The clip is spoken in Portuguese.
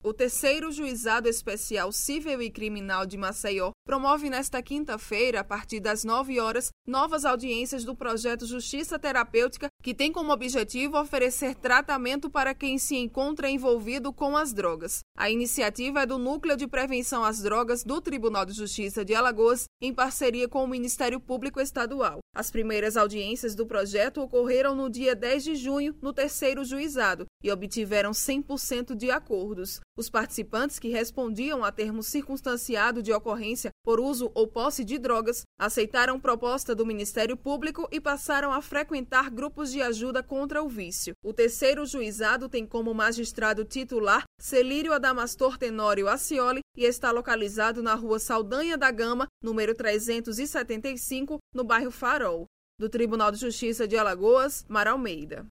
O terceiro Juizado Especial Cível e Criminal de Maceió promove nesta quinta-feira, a partir das 9 horas, novas audiências do projeto Justiça Terapêutica, que tem como objetivo oferecer tratamento para quem se encontra envolvido com as drogas. A iniciativa é do Núcleo de Prevenção às Drogas do Tribunal de Justiça de Alagoas, em parceria com o Ministério Público Estadual. As primeiras audiências do projeto ocorreram no dia 10 de junho, no terceiro juizado, e obtiveram 100% de acordos. Os participantes que respondiam a termo circunstanciado de ocorrência por uso ou posse de drogas aceitaram proposta do Ministério Público e passaram a frequentar grupos de ajuda contra o vício. O terceiro juizado tem como magistrado titular Celírio Adamastor Tenório Acioli e está localizado na Rua Saldanha da Gama, número 375, no bairro Farol. Do Tribunal de Justiça de Alagoas, Mara Almeida.